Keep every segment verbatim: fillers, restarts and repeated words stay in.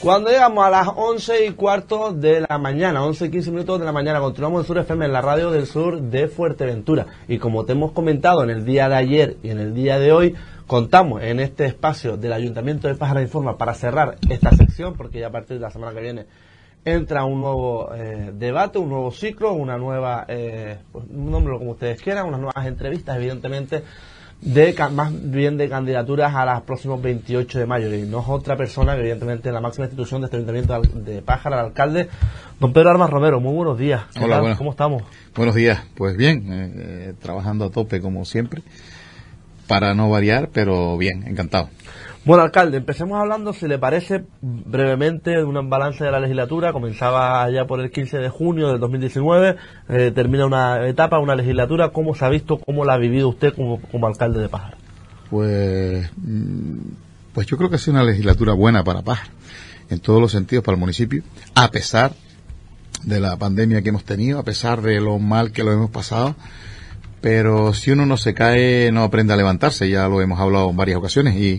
Cuando llegamos a las once y cuarto de la mañana, once y quince minutos de la mañana, continuamos en Sur F M, en la radio del sur de Fuerteventura. Y como te hemos comentado en el día de ayer y en el día de hoy, contamos en este espacio del Ayuntamiento de Pájara Informa para cerrar esta sección, porque ya a partir de la semana que viene entra un nuevo eh, debate, un nuevo ciclo, una nueva, eh, pues, nómbrelo como ustedes quieran, unas nuevas entrevistas, evidentemente, de más bien de candidaturas a los próximos veintiocho de mayo, y no es otra persona que evidentemente la máxima institución de este Ayuntamiento de Pájara, el alcalde, don Pedro Armas Romero. Muy buenos días. Hola, bueno. ¿Cómo estamos? Buenos días. Pues bien, eh, trabajando a tope como siempre, para no variar, pero bien, encantado. Bueno, alcalde, empecemos hablando, si le parece, brevemente de un balance de la legislatura. Comenzaba ya por el quince de junio del dos mil diecinueve, eh, termina una etapa, una legislatura. ¿Cómo se ha visto, cómo la ha vivido usted como, como alcalde de Pájara? Pues, pues yo creo que ha sido una legislatura buena para Pájara, en todos los sentidos para el municipio, a pesar de la pandemia que hemos tenido, a pesar de lo mal que lo hemos pasado. Pero si uno no se cae, no aprende a levantarse, ya lo hemos hablado en varias ocasiones, y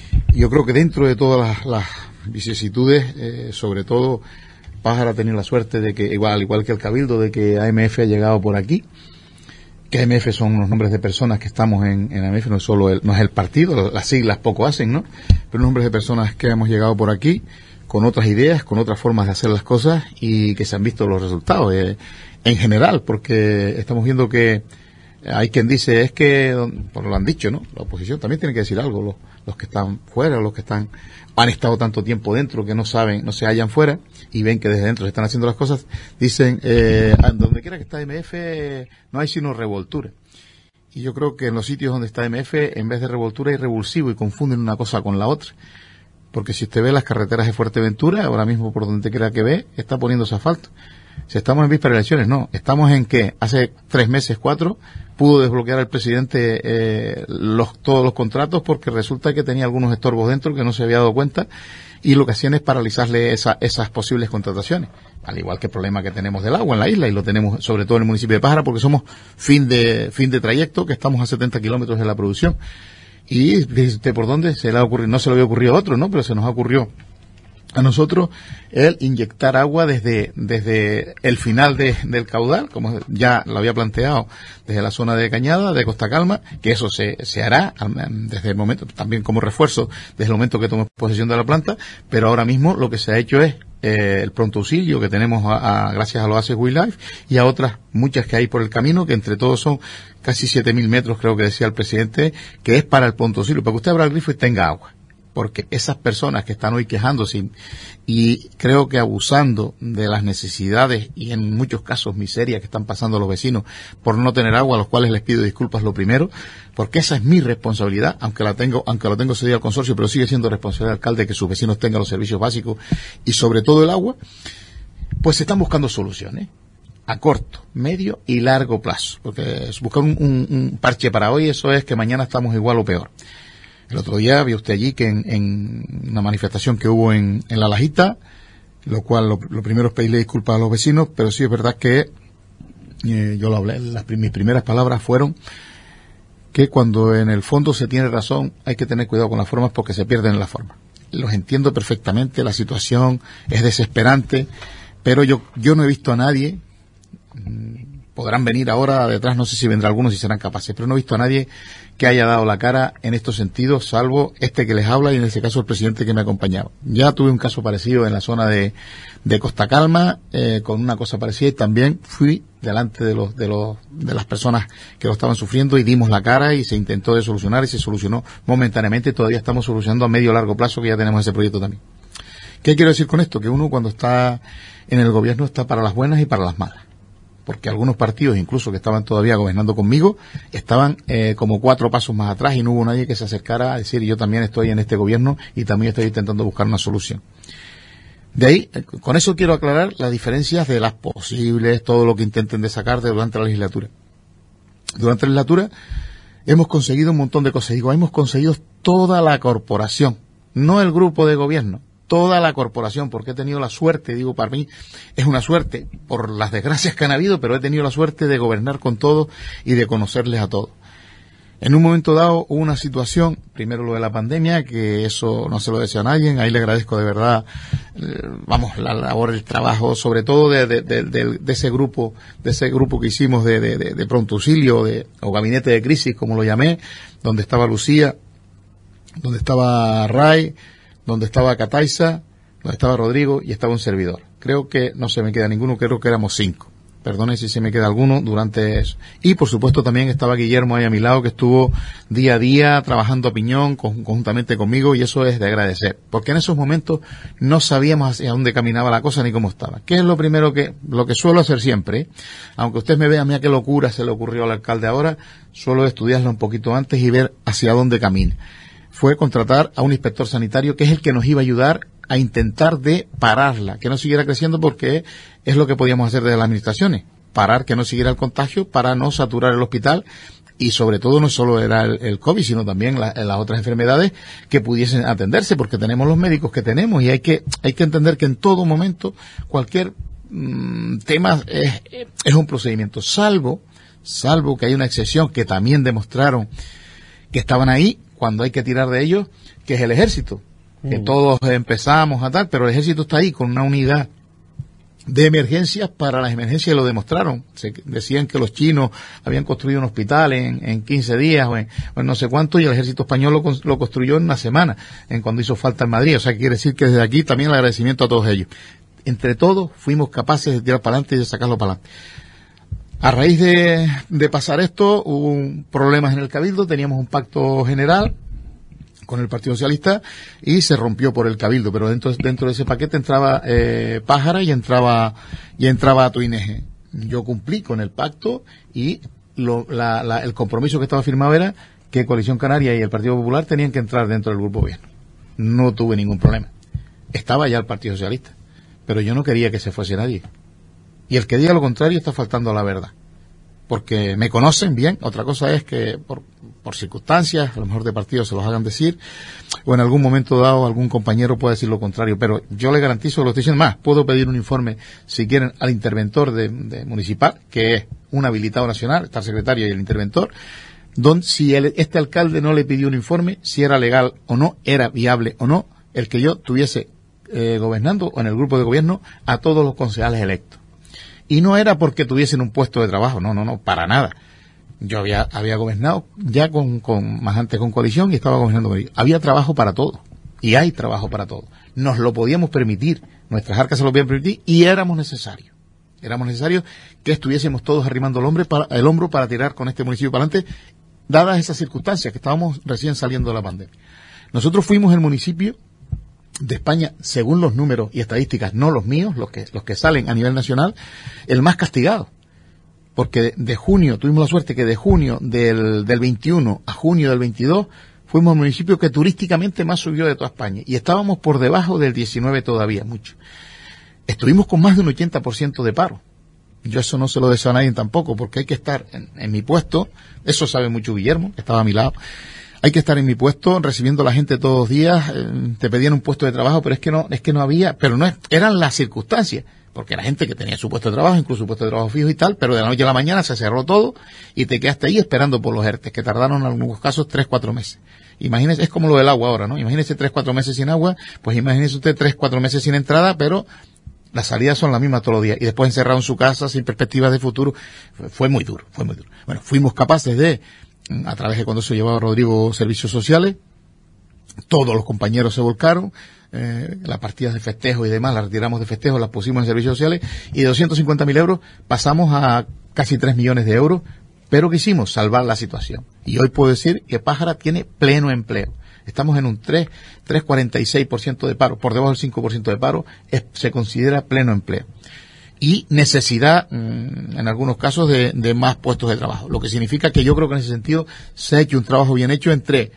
yo creo que dentro de todas las, las vicisitudes, eh, sobre todo Pájara ha tenido la suerte de que, igual, al igual que el Cabildo, de que A M F ha llegado por aquí, que A M F son los nombres de personas que estamos en, en A M F, no es solo el, no es el partido, las siglas poco hacen, ¿no? Pero nombres de personas que hemos llegado por aquí con otras ideas, con otras formas de hacer las cosas, y que se han visto los resultados, eh, en general, porque estamos viendo que hay quien dice, es que, pues lo han dicho, ¿no? La oposición también tiene que decir algo, los, los que están fuera, los que están, han estado tanto tiempo dentro que no saben, no se hallan fuera y ven que desde dentro se están haciendo las cosas, dicen, eh, donde quiera que está M F no hay sino revoltura. Y yo creo que en los sitios donde está M F, en vez de revoltura hay revulsivo, y confunden una cosa con la otra. Porque si usted ve las carreteras de Fuerteventura, ahora mismo por donde quiera que ve, está poniéndose asfalto. Si estamos en víspera de elecciones, no. Estamos en que hace tres meses, cuatro, pudo desbloquear el presidente eh, los, todos los contratos, porque resulta que tenía algunos estorbos dentro que no se había dado cuenta, y lo que hacían es paralizarle esa, esas posibles contrataciones. Al igual que el problema que tenemos del agua en la isla, y lo tenemos sobre todo en el municipio de Pájara, porque somos fin de, fin de trayecto, que estamos a setenta kilómetros de la producción. Y dice, ¿por dónde se le ha ocurrido? No se le había ocurrido a otro, ¿no? Pero se nos ha ocurrido a nosotros el inyectar agua desde desde el final de, del caudal, como ya lo había planteado, desde la zona de Cañada, de Costa Calma, que eso se, se hará desde el momento, también como refuerzo, desde el momento que tome posesión de la planta. Pero ahora mismo lo que se ha hecho es eh, el pronto auxilio que tenemos a, a, gracias a los Oasis Wildlife, y a otras muchas que hay por el camino, que entre todos son casi siete mil metros, creo que decía el presidente, que es para el pronto auxilio, para que usted abra el grifo y tenga agua. Porque esas personas que están hoy quejándose y creo que abusando de las necesidades y en muchos casos miseria que están pasando los vecinos por no tener agua, a los cuales les pido disculpas lo primero, porque esa es mi responsabilidad, aunque la tengo, aunque lo tengo cedido al consorcio, pero sigue siendo responsabilidad del alcalde que sus vecinos tengan los servicios básicos y sobre todo el agua. Pues se están buscando soluciones a corto, medio y largo plazo, porque buscar un, un, un parche para hoy, eso es que mañana estamos igual o peor. El otro día vio usted allí que en, en una manifestación que hubo en, en La Lajita, lo cual lo, lo primero es pedirle disculpas a los vecinos, pero sí es verdad que eh, yo lo hablé, las, mis primeras palabras fueron que cuando en el fondo se tiene razón hay que tener cuidado con las formas, porque se pierden las formas. Los entiendo perfectamente, la situación es desesperante, pero yo yo no he visto a nadie, podrán venir ahora detrás, no sé si vendrá algunos, si serán capaces, pero no he visto a nadie que haya dado la cara en estos sentidos, salvo este que les habla y en ese caso el presidente que me ha acompañado. Ya tuve un caso parecido en la zona de, de Costa Calma, eh, con una cosa parecida, y también fui delante de los, de los, de las personas que lo estaban sufriendo y dimos la cara y se intentó de solucionar y se solucionó momentáneamente. Todavía estamos solucionando a medio o largo plazo, que ya tenemos ese proyecto también. ¿Qué quiero decir con esto? Que uno cuando está en el gobierno está para las buenas y para las malas. Porque algunos partidos, incluso que estaban todavía gobernando conmigo, estaban eh, como cuatro pasos más atrás y no hubo nadie que se acercara a decir, yo también estoy en este gobierno y también estoy intentando buscar una solución. De ahí, eh, con eso quiero aclarar las diferencias de las posibles, todo lo que intenten de sacar de durante la legislatura. Durante la legislatura hemos conseguido un montón de cosas. Digo, hemos conseguido toda la corporación, no el grupo de gobierno. Toda la corporación, porque he tenido la suerte, digo, para mí es una suerte por las desgracias que han habido, pero he tenido la suerte de gobernar con todos y de conocerles a todos. En un momento dado hubo una situación, primero lo de la pandemia, que eso no se lo deseo a nadie, ahí le agradezco de verdad vamos, la labor, el trabajo, sobre todo de, de, de, de, de ese grupo, de ese grupo que hicimos de, de, de, de pronto auxilio, de, o gabinete de crisis, como lo llamé, donde estaba Lucía, donde estaba Ray, donde estaba Cataiza, donde estaba Rodrigo y estaba un servidor. Creo que no se me queda ninguno, creo que éramos cinco. Perdone si se me queda alguno durante eso. Y por supuesto también estaba Guillermo ahí a mi lado, que estuvo día a día trabajando a piñón con, conjuntamente conmigo, y eso es de agradecer. Porque en esos momentos no sabíamos hacia dónde caminaba la cosa ni cómo estaba. ¿Qué es lo primero que, lo que suelo hacer siempre? Aunque usted me vea, mira qué locura se le ocurrió al alcalde ahora, suelo estudiarla un poquito antes y ver hacia dónde camina. Fue contratar a un inspector sanitario que es el que nos iba a ayudar a intentar de pararla, que no siguiera creciendo, porque es lo que podíamos hacer desde las administraciones, parar que no siguiera el contagio para no saturar el hospital, y sobre todo no solo era el, el COVID, sino también la, las otras enfermedades que pudiesen atenderse, porque tenemos los médicos que tenemos y hay que hay que entender que en todo momento cualquier mmm, tema es, es un procedimiento, salvo salvo que hay una excepción que también demostraron que estaban ahí cuando hay que tirar de ellos, que es el ejército. Que todos empezamos a tal, pero el ejército está ahí con una unidad de emergencias para las emergencias, y lo demostraron. Se decían que los chinos habían construido un hospital en, en quince días o en, o en no sé cuánto, y el ejército español lo, lo construyó en una semana, en cuando hizo falta en Madrid. O sea, que quiere decir que desde aquí también el agradecimiento a todos ellos. Entre todos fuimos capaces de tirar para adelante y de sacarlo para adelante. A raíz de, de pasar esto, hubo problemas en el Cabildo, teníamos un pacto general con el Partido Socialista y se rompió por el Cabildo, pero dentro dentro de ese paquete entraba eh, Pájara y entraba y entraba Tuineje. Yo cumplí con el pacto y lo, la, la, el compromiso que estaba firmado era que Coalición Canaria y el Partido Popular tenían que entrar dentro del grupo gobierno. No tuve ningún problema. Estaba ya el Partido Socialista, pero yo no quería que se fuese nadie. Y el que diga lo contrario está faltando a la verdad. Porque me conocen bien, otra cosa es que por, por circunstancias, a lo mejor de partido se los hagan decir, o en algún momento dado algún compañero puede decir lo contrario, pero yo le garantizo, lo estoy diciendo más, puedo pedir un informe, si quieren, al interventor de, de municipal, que es un habilitado nacional, está el secretario y el interventor, donde si el, este alcalde no le pidió un informe, si era legal o no, era viable o no, el que yo tuviese eh, gobernando o en el grupo de gobierno a todos los concejales electos. Y no era porque tuviesen un puesto de trabajo, no, no, no, para nada. Yo había, había gobernado ya con, con, más antes con Coalición y estaba gobernando con ellos. Había trabajo para todos. Y hay trabajo para todos. Nos lo podíamos permitir. Nuestras arcas se lo podían permitir y éramos necesarios. Éramos necesarios que estuviésemos todos arrimando el hombro para, el hombro para tirar con este municipio para adelante, dadas esas circunstancias que estábamos recién saliendo de la pandemia. Nosotros fuimos el municipio de España, según los números y estadísticas, no los míos, los que los que salen a nivel nacional, el más castigado. Porque de, de junio, tuvimos la suerte que de junio del, del veintiuno a junio del veintidós, fuimos el municipio que turísticamente más subió de toda España. Y estábamos por debajo del diecinueve todavía, mucho. Estuvimos con más de un ochenta por ciento de paro. Yo eso no se lo deseo a nadie tampoco, porque hay que estar en, en mi puesto, eso sabe mucho Guillermo, que estaba a mi lado. Hay que estar en mi puesto, recibiendo a la gente todos los días, eh, te pedían un puesto de trabajo, pero es que no, es que no había, pero no es, eran las circunstancias, porque era gente que tenía su puesto de trabajo, incluso su puesto de trabajo fijo y tal, pero de la noche a la mañana se cerró todo y te quedaste ahí esperando por los ERTES, que tardaron en algunos casos tres, cuatro meses. Imagínese, es como lo del agua ahora, ¿no? Imagínese tres, cuatro meses sin agua, pues imagínese usted tres, cuatro meses sin entrada, pero las salidas son las mismas todos los días, y después encerrado en su casa, sin perspectivas de futuro. Fue, fue muy duro, fue muy duro. Bueno, fuimos capaces de, a través de cuando se llevaba Rodrigo Servicios Sociales, todos los compañeros se volcaron, eh, las partidas de festejo y demás las retiramos de festejo, las pusimos en servicios sociales, y de doscientos cincuenta mil euros pasamos a casi tres millones de euros, pero ¿qué hicimos? Salvar la situación. Y hoy puedo decir que Pájara tiene pleno empleo. Estamos en un tres, tres cuarenta y seis por ciento de paro, por debajo del cinco por ciento de paro, es, se considera pleno empleo. Y necesidad, mmm, en algunos casos, de, de más puestos de trabajo. Lo que significa que yo creo que en ese sentido se ha hecho un trabajo bien hecho entre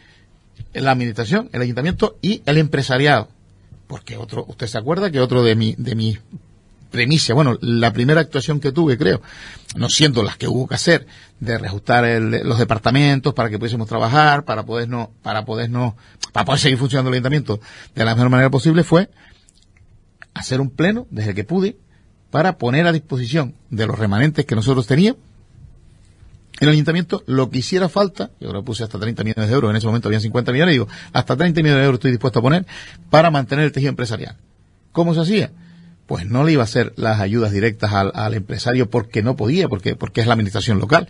la administración, el ayuntamiento y el empresariado. Porque otro, usted se acuerda que otro de mi, de mi premisa, bueno, la primera actuación que tuve, creo, no siendo las que hubo que hacer, de reajustar el, los departamentos para que pudiésemos trabajar, para poder no, para poder no, para poder seguir funcionando el ayuntamiento de la mejor manera posible, fue hacer un pleno desde que pude para poner a disposición de los remanentes que nosotros teníamos el ayuntamiento lo que hiciera falta. Yo lo puse hasta treinta millones de euros, en ese momento habían cincuenta millones, digo, hasta treinta millones de euros estoy dispuesto a poner para mantener el tejido empresarial. ¿Cómo se hacía? Pues no le iba a hacer las ayudas directas al, al empresario porque no podía, porque, porque es la administración local.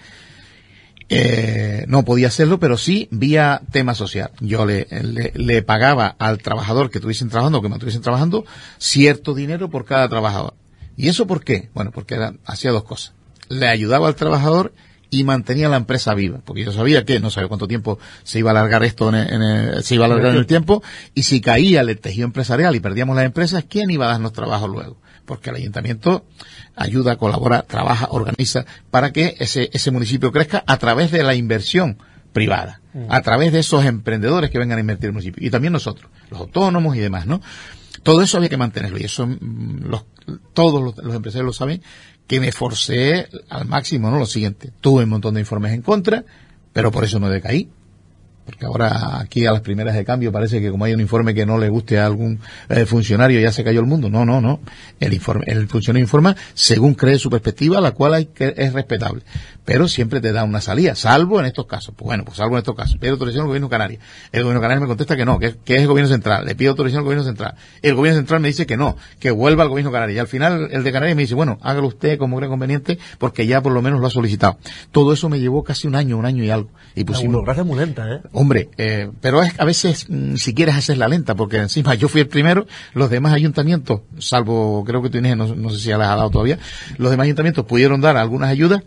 Eh, no podía hacerlo, pero sí vía tema social. Yo le, le, le pagaba al trabajador que estuviesen trabajando o que me estuviesen trabajando cierto dinero por cada trabajador. ¿Y eso por qué? Bueno, porque era, hacía dos cosas. Le ayudaba al trabajador y mantenía la empresa viva, porque yo sabía que no sabía cuánto tiempo se iba a alargar esto en el, en el, se iba a alargar en el tiempo, y si caía el tejido empresarial y perdíamos las empresas, ¿quién iba a darnos trabajo luego? Porque el ayuntamiento ayuda, colabora, trabaja, organiza para que ese ese municipio crezca a través de la inversión privada, a través de esos emprendedores que vengan a invertir en el municipio, y también nosotros, los autónomos y demás, ¿no? Todo eso había que mantenerlo, y eso los, todos los, los empresarios lo saben, que me forcé al máximo, ¿no? Lo siguiente, tuve un montón de informes en contra, pero por eso no decaí. Porque ahora aquí a las primeras de cambio parece que como hay un informe que no le guste a algún eh, funcionario ya se cayó el mundo. No, no, no. El informe, el funcionario informa según cree su perspectiva, la cual hay que, es respetable. Pero siempre te da una salida, salvo en estos casos. Pues bueno, pues salvo en estos casos. Pido autorización al gobierno canario. El gobierno canario me contesta que no, que, que es el gobierno central. Le pido autorización al gobierno central. El gobierno central me dice que no, que vuelva al gobierno canario. Y al final el de Canarias me dice, bueno, hágalo usted como crea conveniente porque ya por lo menos lo ha solicitado. Todo eso me llevó casi un año, un año y algo. Y pusimos, la burocracia es muy lenta, ¿eh? Hombre, eh, pero es a veces, mm, si quieres hacerla lenta, porque encima yo fui el primero, los demás ayuntamientos, salvo creo que tú Inés, no, no sé si ya las ha dado todavía, los demás ayuntamientos pudieron dar algunas ayudas,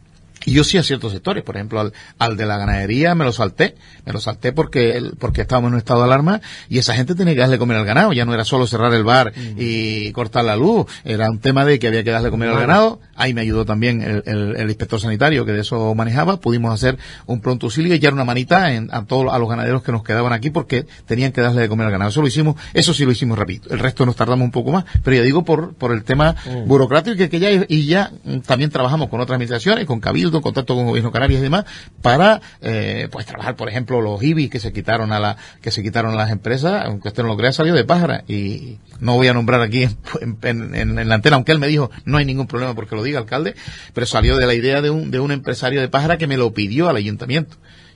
y yo sí a ciertos sectores, por ejemplo, al, al de la ganadería me lo salté, me lo salté porque porque estábamos en un estado de alarma y esa gente tenía que darle comer al ganado, ya no era solo cerrar el bar mm. y cortar la luz, era un tema de que había que darle comer al ganado. Ahí me ayudó también el, el, el inspector sanitario que de eso manejaba, pudimos hacer un pronto auxilio y echar una manita en, a todos a los ganaderos que nos quedaban aquí porque tenían que darle de comer al ganado. Eso lo hicimos, eso sí lo hicimos rápido, el resto nos tardamos un poco más, pero ya digo por por el tema mm. burocrático que, que ya y ya también trabajamos con otras administraciones, con Cabildo, en contacto con el gobierno canario y demás, para eh, pues trabajar, por ejemplo, los I B I que se quitaron a la que se quitaron a las empresas, aunque usted no lo crea, salió de Pájara, y no voy a nombrar aquí en, en, en, en la antena, aunque él me dijo, no hay ningún problema porque lo diga, alcalde, pero salió de la idea de un, de un empresario de Pájara que me lo pidió al ayuntamiento.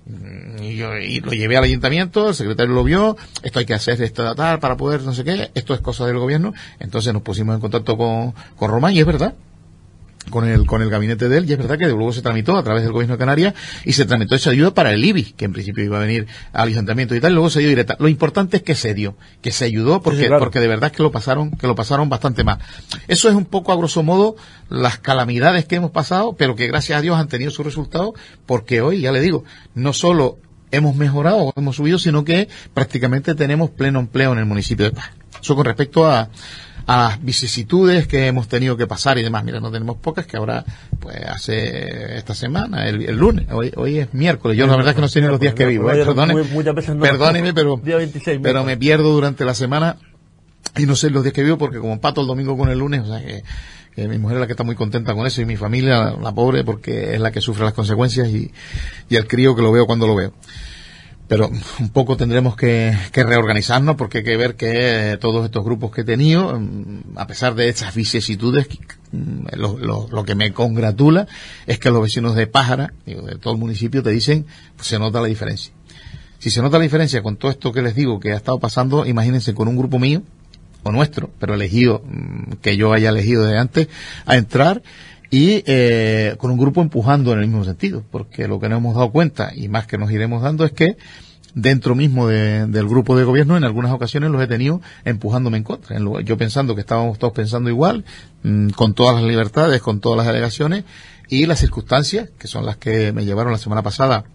Y yo y lo llevé al ayuntamiento, el secretario lo vio, esto hay que hacer esta tal para poder no sé qué, esto es cosa del gobierno, entonces nos pusimos en contacto con, con Román y es verdad, con el con el gabinete de él, y es verdad que luego se tramitó a través del gobierno de Canarias y se tramitó esa ayuda para el I B I, que en principio iba a venir al ayuntamiento y tal, y luego se dio directa. Lo importante es que se dio, que se ayudó, porque sí, claro. porque de verdad es que lo pasaron, que lo pasaron bastante mal. Eso es un poco a grosso modo las calamidades que hemos pasado, pero que gracias a Dios han tenido su resultado, porque hoy, ya le digo, no solo hemos mejorado, hemos subido, sino que prácticamente tenemos pleno empleo en el municipio de Paz. Eso con respecto a a las vicisitudes que hemos tenido que pasar y demás. Mira, no tenemos pocas, que ahora, pues hace esta semana, el, el lunes, hoy hoy es miércoles, yo la verdad es que no sé ni los días que vivo, ¿eh? Perdone, perdóneme, pero, pero me pierdo durante la semana y no sé los días que vivo porque como empato el domingo con el lunes, o sea que, que mi mujer es la que está muy contenta con eso y mi familia, la pobre, porque es la que sufre las consecuencias y, y el crío que lo veo cuando lo veo. Pero un poco tendremos que, que reorganizarnos porque hay que ver que todos estos grupos que he tenido, a pesar de esas vicisitudes, lo, lo, lo que me congratula es que los vecinos de Pájara, digo, de todo el municipio, te dicen, pues se nota la diferencia. Si se nota la diferencia con todo esto que les digo que ha estado pasando, imagínense con un grupo mío, o nuestro, pero elegido, que yo haya elegido de antes, a entrar y eh, con un grupo empujando en el mismo sentido, porque lo que nos hemos dado cuenta, y más que nos iremos dando, es que dentro mismo de, del grupo de gobierno, en algunas ocasiones los he tenido empujándome en contra. En lugar, yo pensando que estábamos todos pensando igual, mmm, con todas las libertades, con todas las delegaciones, y las circunstancias, que son las que me llevaron la semana pasada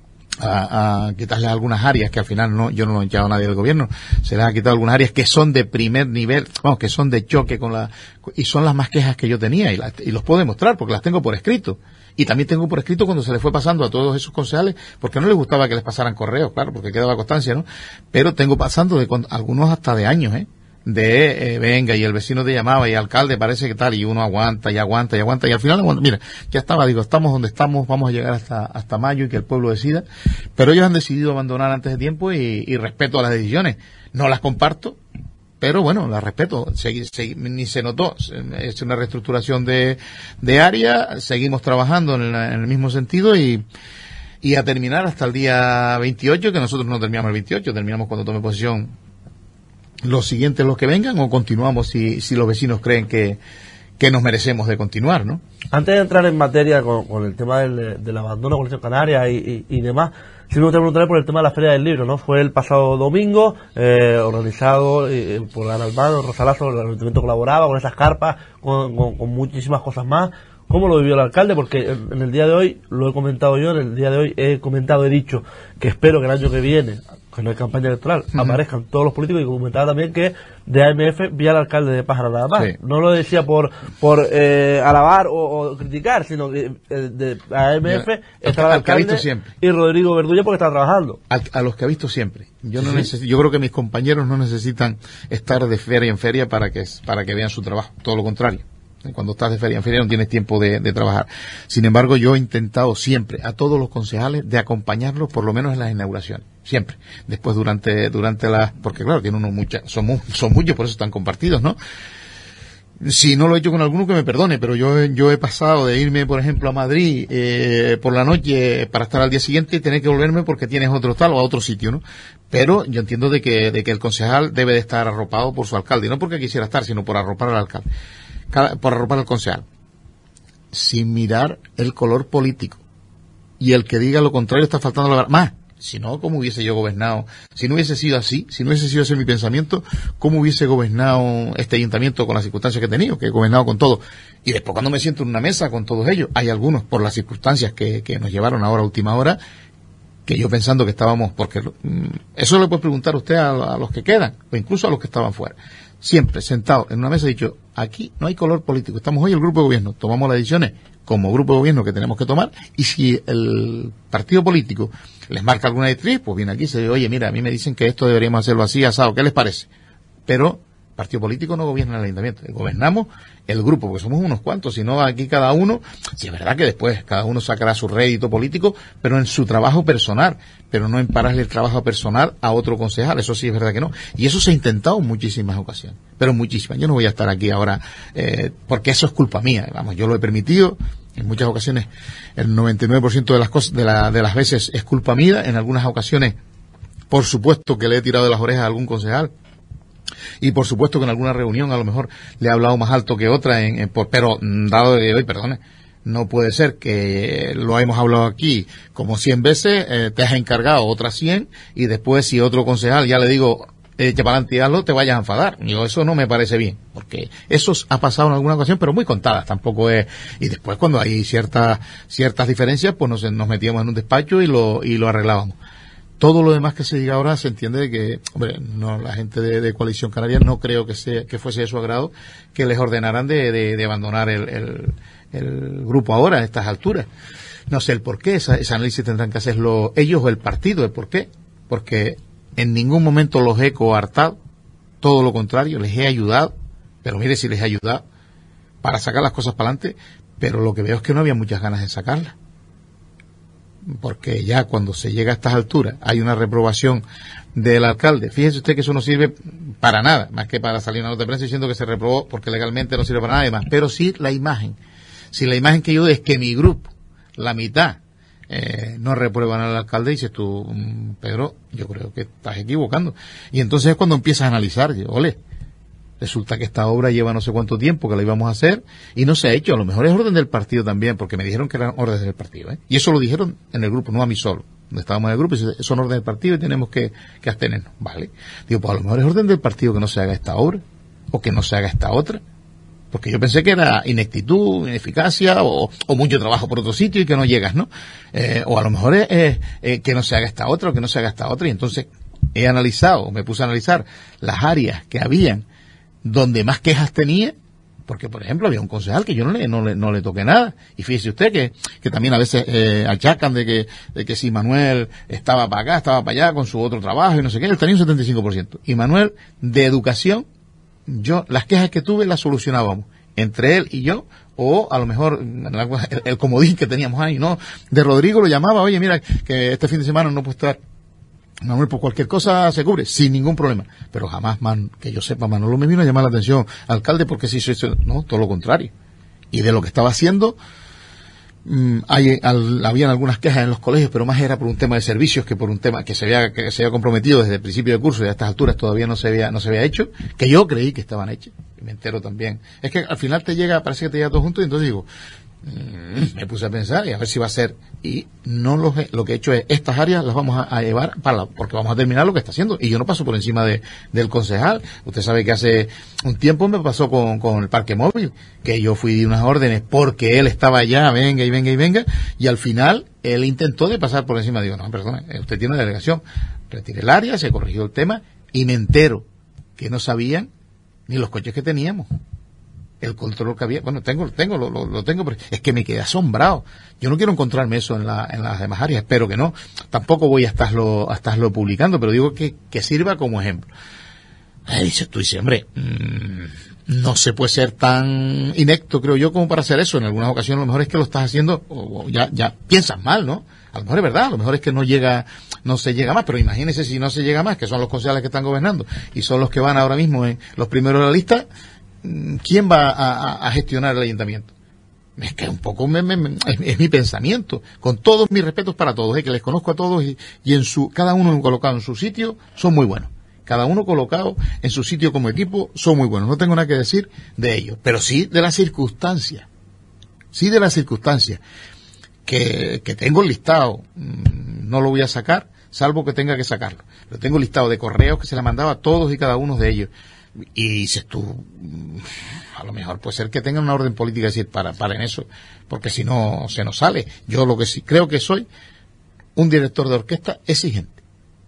a, a quitarle algunas áreas que al final no, yo no lo he echado a nadie del gobierno, se les ha quitado algunas áreas que son de primer nivel, vamos, que son de choque con la, y son las más quejas que yo tenía, y, la, y los puedo demostrar porque las tengo por escrito. Y también tengo por escrito cuando se les fue pasando a todos esos concejales, porque no les gustaba que les pasaran correos, claro, porque quedaba constancia, ¿no? Pero tengo pasando de algunos hasta de años, ¿eh? De, eh, venga, y el vecino te llamaba, y el alcalde parece que tal, y uno aguanta, y aguanta, y aguanta, y al final, bueno, mira, ya estaba, digo, estamos donde estamos, vamos a llegar hasta, hasta mayo y que el pueblo decida, pero ellos han decidido abandonar antes de tiempo y, y respeto a las decisiones. No las comparto, pero bueno, las respeto, segui, segui, ni se notó, es una reestructuración de, de área, seguimos trabajando en, la, en el mismo sentido y, y a terminar hasta el día veintiocho, que nosotros no terminamos el veintiocho, terminamos cuando tome posesión los siguientes los que vengan, o continuamos si, si los vecinos creen que, que nos merecemos de continuar, ¿no? Antes de entrar en materia con, con el tema del, del abandono de Coalición Canaria y, y, y demás, sí me gustaría preguntarle por el tema de la Feria del Libro, ¿no? Fue el pasado domingo, eh, organizado eh, por Ana Albano, Rosalazo, el ayuntamiento colaboraba con esas carpas, con, con, con muchísimas cosas más. ¿Cómo lo vivió el alcalde? Porque en, en el día de hoy, lo he comentado yo, en el día de hoy he comentado, he dicho que espero que el año que viene, que no hay campaña electoral, uh-huh. aparezcan todos los políticos, y comentaba también que de A M F vía al alcalde de Pájara nada más. Sí. No lo decía por por eh, alabar o, o criticar, sino que eh, de A M F Mira, estaba el alcalde siempre. Y Rodrigo Verdulla porque está trabajando. Al, a los que ha visto siempre. Yo no sí. necesito, yo creo que mis compañeros no necesitan estar de feria en feria para que para que vean su trabajo, todo lo contrario. Cuando estás de feria en feria no tienes tiempo de, de trabajar. Sin embargo, yo he intentado siempre a todos los concejales de acompañarlos por lo menos en las inauguraciones. Siempre. Después durante durante las... Porque claro, tiene uno muchas... Son, son muchos, por eso están compartidos, ¿no? Si no lo he hecho con alguno, que me perdone, pero yo yo he pasado de irme, por ejemplo, a Madrid eh, por la noche para estar al día siguiente y tener que volverme porque tienes otro tal o a otro sitio, ¿no? Pero yo entiendo de que de que el concejal debe de estar arropado por su alcalde. Y no porque quisiera estar, sino por arropar al alcalde. Cada, por arropar al concejal, sin mirar el color político, y el que diga lo contrario está faltando la verdad. Más, si no, ¿cómo hubiese yo gobernado? Si no hubiese sido así, si no hubiese sido ese mi pensamiento, ¿cómo hubiese gobernado este ayuntamiento con las circunstancias que he tenido? Que he gobernado con todo. Y después cuando me siento en una mesa con todos ellos, hay algunos por las circunstancias que, que nos llevaron ahora a última hora, que yo pensando que estábamos, porque mm, eso le puede preguntar usted a, a los que quedan, o incluso a los que estaban fuera. Siempre sentado en una mesa he dicho, aquí no hay color político, estamos hoy el grupo de gobierno, tomamos las decisiones como grupo de gobierno que tenemos que tomar, y si el partido político les marca alguna directriz, pues viene aquí y se dice, oye, mira, a mí me dicen que esto deberíamos hacerlo así, asado, ¿qué les parece? Pero el partido político no gobierna el ayuntamiento, gobernamos el grupo, porque somos unos cuantos, si no aquí cada uno, sí es verdad que después cada uno sacará su rédito político, pero en su trabajo personal, pero no en pararle el trabajo personal a otro concejal, eso sí es verdad que no, y eso se ha intentado en muchísimas ocasiones, pero muchísimas. Yo no voy a estar aquí ahora, eh, porque eso es culpa mía, vamos, yo lo he permitido, en muchas ocasiones el noventa y nueve por ciento de las cosas, de, la, de las veces es culpa mía, en algunas ocasiones, por supuesto que le he tirado de las orejas a algún concejal, y por supuesto que en alguna reunión a lo mejor le he hablado más alto que otra, en, en, por, pero dado de hoy, perdone, no puede ser que lo hemos hablado aquí como cien veces, eh, te has encargado otras cien, y después si otro concejal ya le digo, echa para adelante y hazlo, te vayas a enfadar. Yo, eso no me parece bien, porque eso ha pasado en alguna ocasión, pero muy contadas, tampoco es, y después cuando hay ciertas, ciertas diferencias, pues nos, nos metíamos en un despacho y lo, y lo arreglábamos. Todo lo demás que se diga ahora se entiende que, hombre, no, la gente de, de Coalición Canaria no creo que sea, que fuese de su agrado que les ordenaran de, de, de abandonar el, el, el grupo ahora a estas alturas. No sé el por qué, esa, ese análisis tendrán que hacerlo ellos o el partido, el por qué, porque en ningún momento los he coartado, todo lo contrario, les he ayudado, pero mire si les he ayudado para sacar las cosas para adelante, pero lo que veo es que no había muchas ganas de sacarlas. Porque ya cuando se llega a estas alturas hay una reprobación del alcalde. Fíjese usted que eso no sirve para nada, más que para salir una nota de prensa diciendo que se reprobó porque legalmente no sirve para nada y más. Pero sí la imagen. Si la imagen que yo doy es que mi grupo, la mitad, eh, no reprueban al alcalde, dices tú, Pedro, yo creo que estás equivocando. Y entonces es cuando empiezas a analizar, ole, resulta que esta obra lleva no sé cuánto tiempo que la íbamos a hacer y no se ha hecho. A lo mejor es orden del partido también, porque me dijeron que eran órdenes del partido, ¿eh? Y eso lo dijeron en el grupo, no a mí solo. Donde estábamos en el grupo, y son órdenes del partido y tenemos que, que abstenernos. Vale. Digo, pues a lo mejor es orden del partido que no se haga esta obra o que no se haga esta otra. Porque yo pensé que era ineptitud, ineficacia o, o mucho trabajo por otro sitio y que no llegas, ¿no? Eh, o a lo mejor es, es, es que no se haga esta otra o que no se haga esta otra. Y entonces he analizado, me puse a analizar las áreas que habían donde más quejas tenía, porque por ejemplo había un concejal que yo no le, no le, no le toqué nada, y fíjese usted que, que también a veces eh, achacan de que, de que si Manuel estaba para acá, estaba para allá con su otro trabajo y no sé qué, él tenía un setenta y cinco por ciento, y Manuel de educación, yo las quejas que tuve las solucionábamos, entre él y yo, o a lo mejor el, el comodín que teníamos ahí, ¿no? De Rodrigo lo llamaba, oye mira, que este fin de semana no puedo estar, Manuel, por cualquier cosa se cubre, sin ningún problema. Pero jamás, man, que yo sepa, Manolo me vino a llamar la atención, alcalde, porque se hizo eso. No, todo lo contrario. Y de lo que estaba haciendo, mm, hay, al, habían algunas quejas en los colegios, pero más era por un tema de servicios que por un tema que se había, que se había comprometido desde el principio del curso y a estas alturas todavía no se había, no se había hecho, que yo creí que estaban hechos, y me entero también. Es que al final te llega, parece que te llega todo junto, y entonces digo, mm, me puse a pensar y a ver si va a ser, y no lo, lo que he hecho es, estas áreas las vamos a, a llevar para la, porque vamos a terminar lo que está haciendo, y yo no paso por encima de, del concejal. Usted sabe que hace un tiempo me pasó con, con el parque móvil, que yo fui de unas órdenes porque él estaba allá, venga y venga y venga, y al final él intentó de pasar por encima. Digo, no, perdón, usted tiene una delegación. Retiré el área, se corrigió el tema, y me entero que no sabían ni los coches que teníamos, el control que había. Bueno, tengo, tengo, lo, lo, lo tengo, pero es que me quedé asombrado. Yo no quiero encontrarme eso en, la, en las demás áreas, espero que no. Tampoco voy a estarlo, a estarlo publicando, pero digo que, que sirva como ejemplo. Ahí dices tú, dices, hombre, mmm, no se puede ser tan inecto, creo yo, como para hacer eso. En algunas ocasiones lo mejor es que lo estás haciendo, o, o ya, ya piensas mal, ¿no? A lo mejor es verdad, a lo mejor es que no llega, no se llega más, pero imagínese si no se llega más, que son los concejales que están gobernando, y son los que van ahora mismo en los primeros de la lista. ¿Quién va a, a gestionar el ayuntamiento? Es que un poco me, me, me, es, es mi pensamiento, con todos mis respetos para todos, ¿eh? Que les conozco a todos, y, y en su, cada uno colocado en su sitio son muy buenos, cada uno colocado en su sitio como equipo son muy buenos, no tengo nada que decir de ellos, pero sí de las circunstancias, sí de las circunstancias, que, que tengo listado, no lo voy a sacar, salvo que tenga que sacarlo, pero tengo listado de correos que se le mandaba a todos y cada uno de ellos. Y dices tú, a lo mejor puede ser que tengan una orden política, decir, para, para en eso, porque si no se nos sale. Yo lo que sí creo que soy un director de orquesta exigente,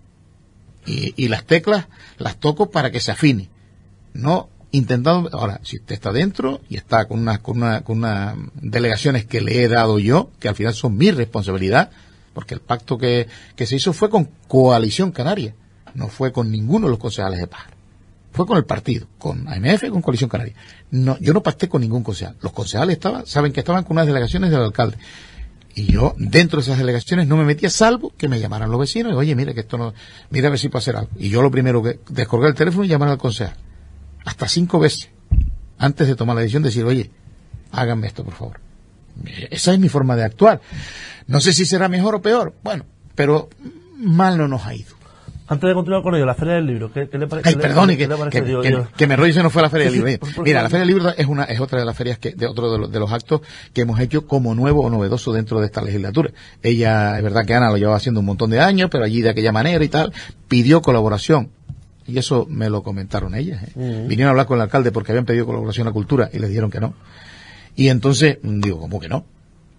y, y las teclas las toco para que se afine, no intentando. Ahora, si usted está dentro y está con unas con una, con unas delegaciones que le he dado yo, que al final son mi responsabilidad, porque el pacto que, que se hizo fue con Coalición Canaria, no fue con ninguno de los concejales de Pájara. Fue con el partido, con A M F, con Coalición Canaria. No, yo no pacté con ningún concejal. Los concejales estaban, saben que estaban con unas delegaciones del alcalde. Y yo, dentro de esas delegaciones, no me metía, salvo que me llamaran los vecinos y, oye, mira que esto no, mira a ver si puedo hacer algo. Y yo lo primero que, descolgar el teléfono y llamar al concejal. Hasta cinco veces. Antes de tomar la decisión, decir, oye, háganme esto, por favor. Esa es mi forma de actuar. No sé si será mejor o peor. Bueno, pero mal no nos ha ido. Antes de continuar con ello, la Feria del Libro, ¿qué, qué le parece? Ay, perdone, que, parece, que, digo, que, yo? que me rollo se no fue la Feria Sí, del Libro. sí, por, Mira, por, la Feria del Libro es una es otra de las ferias que, de otro de los, de los actos que hemos hecho como nuevo o novedoso dentro de esta legislatura. Ella, es verdad que Ana lo llevaba haciendo un montón de años, pero allí de aquella manera y tal, pidió colaboración. Y eso me lo comentaron ellas. ¿eh? Uh-huh. Vinieron a hablar con el alcalde porque habían pedido colaboración a Cultura y les dijeron que no. Y entonces, digo, ¿cómo que no?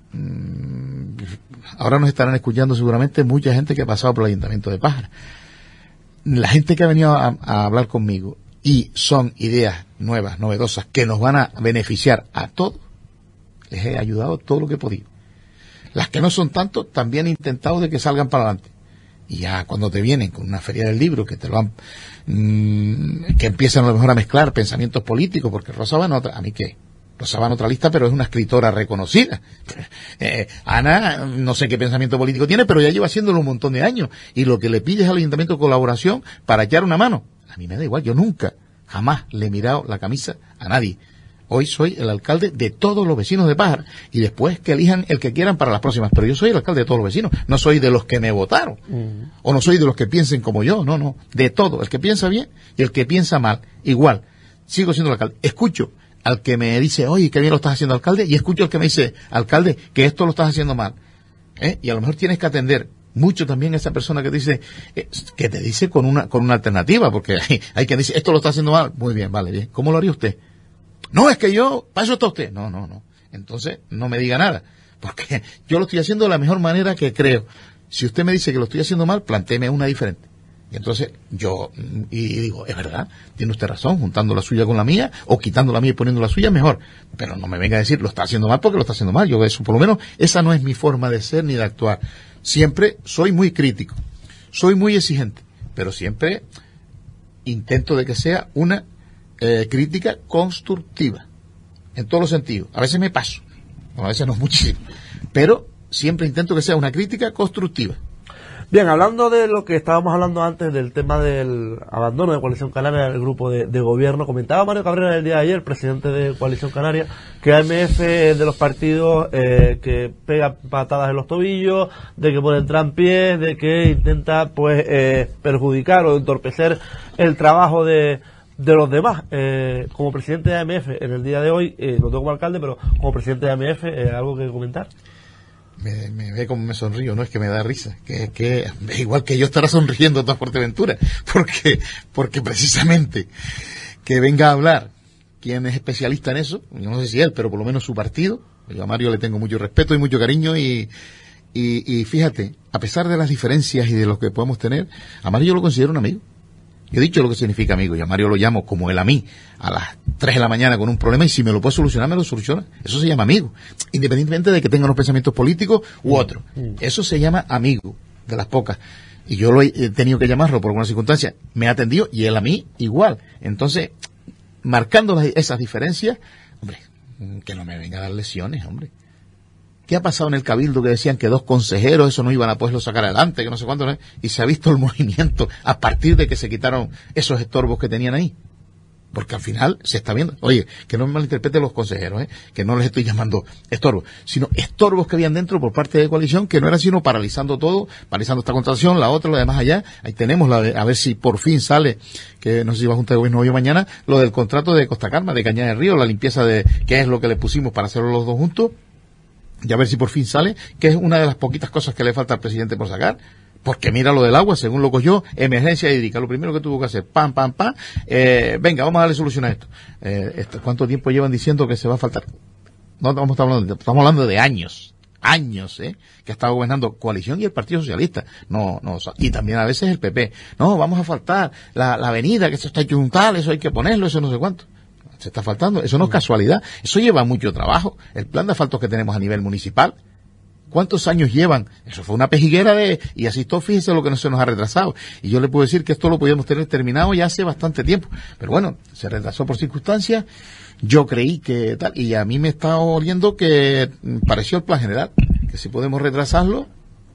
Ahora nos estarán escuchando seguramente mucha gente que ha pasado por el Ayuntamiento de Pájara. La gente que ha venido a, a hablar conmigo y son ideas nuevas, novedosas, que nos van a beneficiar a todos, les he ayudado todo lo que he podido. Las que no son tanto, también he intentado de que salgan para adelante. Y ya cuando te vienen con una feria del libro, que te lo han, mmm, que empiezan a lo mejor a mezclar pensamientos políticos, porque Rosa va en otra, a mí qué, Rosa va en otra lista, pero es una escritora reconocida. Eh, Ana, no sé qué pensamiento político tiene, pero ya lleva haciéndolo un montón de años. Y lo que le pides al ayuntamiento colaboración para echar una mano, a mí me da igual, yo nunca, jamás le he mirado la camisa a nadie. Hoy soy el alcalde de todos los vecinos de Pájara, y después que elijan el que quieran para las próximas, pero yo soy el alcalde de todos los vecinos, no soy de los que me votaron, uh-huh. o no soy de los que piensen como yo, no, no, de todo, el que piensa bien y el que piensa mal, igual, sigo siendo el alcalde. Escucho al que me dice, oye, qué bien lo estás haciendo, alcalde, y escucho al que me dice, alcalde, que esto lo estás haciendo mal, ¿eh? Y a lo mejor tienes que atender mucho también a esa persona que dice, eh, que te dice con una con una alternativa, porque hay, hay quien dice, esto lo está haciendo mal, muy bien, vale, bien, ¿cómo lo haría usted? No, es que yo, para eso está usted. No, no, no. Entonces, no me diga nada, porque yo lo estoy haciendo de la mejor manera que creo. Si usted me dice que lo estoy haciendo mal, plantéeme una diferente. Y entonces, yo, y digo, es verdad, tiene usted razón, juntando la suya con la mía, o quitando la mía y poniendo la suya, mejor. Pero no me venga a decir, lo está haciendo mal porque lo está haciendo mal. Yo, eso, por lo menos, esa no es mi forma de ser ni de actuar. Siempre soy muy crítico, soy muy exigente, pero siempre intento de que sea una Eh, crítica constructiva en todos los sentidos. A veces me paso, bueno, a veces no muchísimo, pero siempre intento que sea una crítica constructiva. Bien, hablando de lo que estábamos hablando antes del tema del abandono de Coalición Canaria del grupo de, de gobierno, comentaba Mario Cabrera el día de ayer, presidente de Coalición Canaria, que A M F es de los partidos eh, que pega patadas en los tobillos, de que pone trampiés, de que intenta pues eh, perjudicar o entorpecer el trabajo de, de los demás. Eh, como presidente de A M F en el día de hoy, eh, no tengo como alcalde, pero como presidente de A M F, eh, ¿algo que comentar? Me, me ve como me sonrío, no es que me da risa, que que igual que yo estará sonriendo toda Fuerteventura, porque porque precisamente que venga a hablar quien es especialista en eso, yo no sé si él, pero por lo menos su partido. Yo a Mario le tengo mucho respeto y mucho cariño y, y, y fíjate, a pesar de las diferencias y de lo que podemos tener, a Mario yo lo considero un amigo. Yo he dicho lo que significa amigo, yo a Mario lo llamo como él a mí, a las tres de la mañana con un problema, y si me lo puede solucionar, me lo soluciona. Eso se llama amigo, independientemente de que tenga unos pensamientos políticos u otros. Eso se llama amigo, de las pocas. Y yo lo he tenido que llamarlo por alguna circunstancia. Me ha atendido y él a mí igual. Entonces, marcando las, esas diferencias, hombre, que no me venga a dar lesiones, hombre. ¿Qué ha pasado en el Cabildo que decían que dos consejeros, eso no iban a poderlo sacar adelante, que no sé cuánto, ¿no? Y se ha visto el movimiento a partir de que se quitaron esos estorbos que tenían ahí? Porque al final se está viendo, oye, que no me malinterpreten los consejeros, ¿eh? Que no les estoy llamando estorbos, sino estorbos que habían dentro por parte de coalición, que no era sino paralizando todo, paralizando esta contratación, la otra, lo demás allá. Ahí tenemos la de, a ver si por fin sale, que no sé si va a Junta de Gobierno hoy o mañana, lo del contrato de Costa Calma, de Cañada del Río, la limpieza de, qué es lo que le pusimos para hacerlo los dos juntos. Y a ver si por fin sale, que es una de las poquitas cosas que le falta al presidente por sacar, porque mira lo del agua, según lo cogió, emergencia hídrica, lo primero que tuvo que hacer, pam, pam, pam, eh, venga, vamos a darle solución a esto. Eh, esto. ¿Cuánto tiempo llevan diciendo que se va a faltar? No estamos hablando de, estamos hablando de años, años, eh, que ha estado gobernando coalición y el Partido Socialista, no, no, y también a veces el P P. No, vamos a faltar la, la avenida, que eso está hecho un tal, eso hay que ponerlo, eso no sé cuánto. Se está faltando, eso no es casualidad, eso lleva mucho trabajo. El plan de asfaltos que tenemos a nivel municipal, ¿cuántos años llevan? Eso fue una pejiguera de, y así todo, fíjese lo que no se nos ha retrasado. Y yo le puedo decir que esto lo podíamos tener terminado ya hace bastante tiempo. Pero bueno, se retrasó por circunstancias, yo creí que tal, y a mí me está oliendo que pareció el plan general, que si podemos retrasarlo,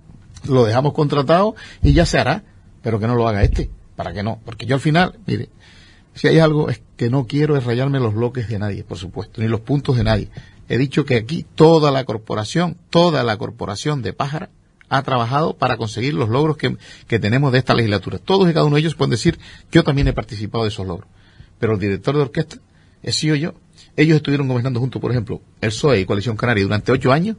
lo dejamos contratado y ya se hará, pero que no lo haga este. ¿Para qué no? Porque yo al final, mire, si hay algo es que no quiero es rayarme los bloques de nadie, por supuesto, ni los puntos de nadie. He dicho que aquí toda la corporación, toda la corporación de Pájara ha trabajado para conseguir los logros que, que tenemos de esta legislatura. Todos y cada uno de ellos pueden decir que yo también he participado de esos logros. Pero el director de orquesta he sido yo. Ellos estuvieron gobernando juntos, por ejemplo, el P S O E y Coalición Canaria durante ocho años.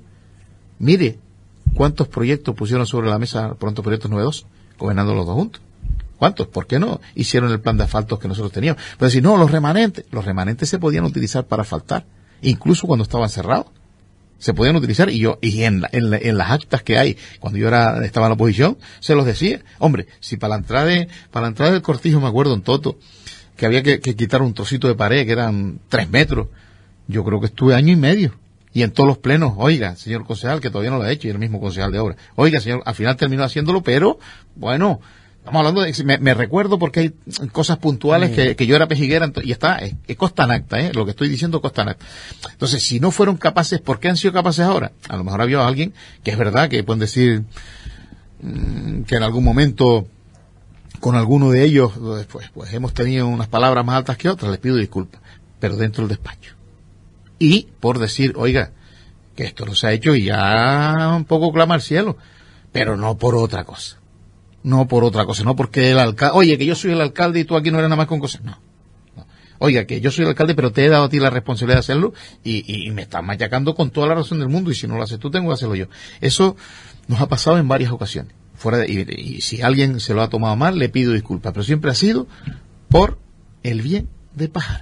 Mire cuántos proyectos pusieron sobre la mesa, pronto proyectos novedosos, gobernando los dos juntos. ¿Cuántos? ¿Por qué no hicieron el plan de asfaltos que nosotros teníamos? Pero decir, no, los remanentes. Los remanentes se podían utilizar para asfaltar, incluso cuando estaban cerrados. Se podían utilizar, y yo, y en, la, en, la, en las actas que hay, cuando yo era, estaba en la oposición, se los decía. Hombre, si para la entrada de, para la entrada del Cortijo, me acuerdo en Toto, que había que, que quitar un trocito de pared, que eran tres metros, yo creo que estuve año y medio. Y en todos los plenos, oiga, señor concejal, que todavía no lo ha hecho, y el mismo concejal de obra. Oiga, señor, al final terminó haciéndolo, pero, bueno, estamos hablando de, me, me recuerdo porque hay cosas puntuales que, que yo era pejiguera y está, es, es consta en acta, ¿eh? Lo que estoy diciendo consta en acta. Entonces, si no fueron capaces, ¿por qué han sido capaces ahora? A lo mejor había alguien que es verdad que pueden decir mmm, que en algún momento con alguno de ellos pues, pues hemos tenido unas palabras más altas que otras, les pido disculpas, pero dentro del despacho. Y por decir, oiga, que esto no se ha hecho y ya un poco clama al cielo, pero no por otra cosa. No por otra cosa, no porque el alcalde, oye, que yo soy el alcalde y tú aquí no eres nada más con cosas, no, no. Oiga, que yo soy el alcalde, pero te he dado a ti la responsabilidad de hacerlo y, y, y me estás machacando con toda la razón del mundo, y si no lo haces tú, tengo que hacerlo yo. Eso nos ha pasado en varias ocasiones. Fuera de, y, y si alguien se lo ha tomado mal, le pido disculpas, pero siempre ha sido por el bien de Pájara,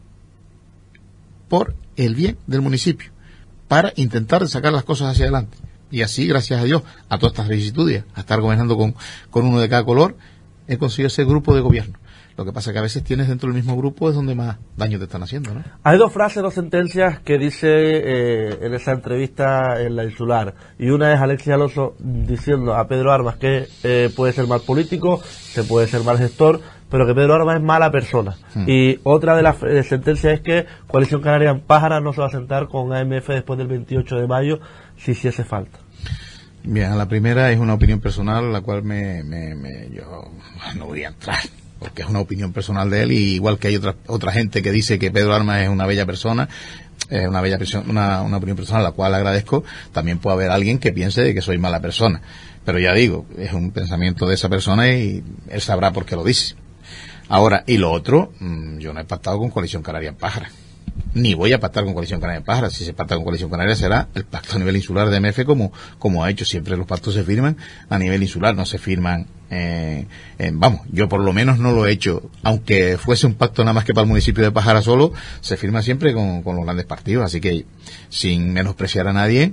por el bien del municipio, para intentar sacar las cosas hacia adelante. Y así, gracias a Dios, a todas estas vicisitudes, a estar gobernando con, con uno de cada color, he conseguido ese grupo de gobierno. Lo que pasa es que a veces tienes dentro del mismo grupo es donde más daño te están haciendo, ¿no? Hay dos frases, dos sentencias que dice eh, en esa entrevista en La Insular. Y una es Alexis Alonso diciendo a Pedro Armas que eh, puede ser mal político, se puede ser mal gestor, pero que Pedro Armas es mala persona. Hmm. Y otra de las eh, sentencias es que Coalición Canaria en Pájara no se va a sentar con A M F después del veintiocho de mayo, si hiciese falta. Bien, la primera es una opinión personal, la cual me, me, me yo no voy a entrar, porque es una opinión personal de él, y igual que hay otra otra gente que dice que Pedro Armas es una bella persona, es una bella persona, una, una opinión personal, la cual agradezco. También puede haber alguien que piense de que soy mala persona, pero ya digo, es un pensamiento de esa persona y él sabrá por qué lo dice. Ahora, y lo otro, yo no he pactado con Coalición Canaria en Pájara, ni voy a pactar con Coalición Canaria en Pájara. Si se pacta con Coalición Canaria será el pacto a nivel insular de M F, como como ha hecho siempre. Los pactos se firman a nivel insular, no se firman eh, eh, vamos, yo por lo menos no lo he hecho, aunque fuese un pacto nada más que para el municipio de Pájara solo, se firma siempre con, con los grandes partidos, así que sin menospreciar a nadie,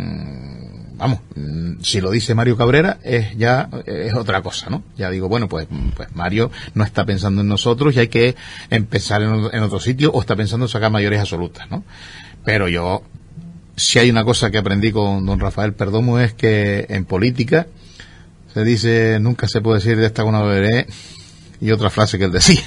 mmm, vamos, mmm, si lo dice Mario Cabrera es ya es otra cosa, ¿no? Ya digo, bueno, pues pues Mario no está pensando en nosotros y hay que empezar en, en otro sitio, o está pensando en sacar mayorías absolutas, ¿no? Pero yo, si hay una cosa que aprendí con don Rafael Perdomo, es que en política se dice, nunca se puede decir de esta una beberé, y otra frase que él decía,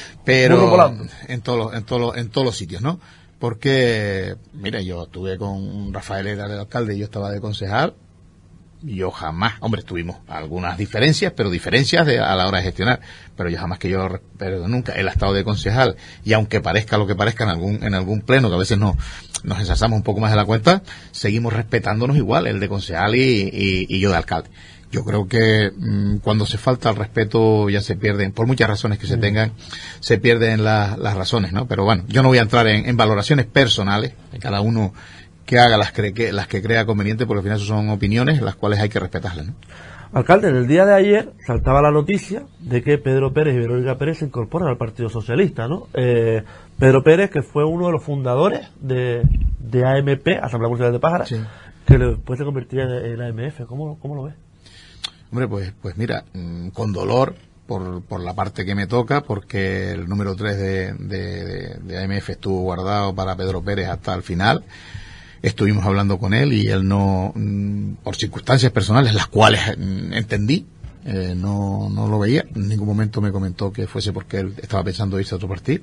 pero en todos los, en todos los, en todos los sitios, ¿no? Porque, mira, yo estuve con Rafael, era el alcalde, y yo estaba de concejal, y yo jamás, hombre, tuvimos algunas diferencias, pero diferencias de, a la hora de gestionar, pero yo jamás que yo, pero nunca, él ha estado de concejal, y aunque parezca lo que parezca en algún, en algún pleno, que a veces no, nos ensalzamos un poco más de la cuenta, seguimos respetándonos igual, él de concejal y, y, y yo de alcalde. Yo creo que mmm, cuando se falta el respeto ya se pierden, por muchas razones que se tengan, se pierden la, las razones, ¿no? Pero bueno, yo no voy a entrar en, en valoraciones personales, de cada uno que haga las, cre que, las que crea conveniente, porque al final eso son opiniones, las cuales hay que respetarlas, ¿no? Alcalde, en el día de ayer saltaba la noticia de que Pedro Pérez y Verónica Pérez se incorporan al Partido Socialista, ¿no? Eh, Pedro Pérez, que fue uno de los fundadores de, de A M P, Asamblea Municipal de Pájara, sí, que después se convertiría en, en A M F. ¿Cómo, cómo lo ves? Hombre, pues pues mira, mmm, con dolor por por la parte que me toca, porque el número tres de, de, de A M F estuvo guardado para Pedro Pérez hasta el final. Estuvimos hablando con él y él no, mmm, por circunstancias personales, las cuales mmm, entendí, eh, no, no lo veía. En ningún momento me comentó que fuese porque él estaba pensando irse a otro partido.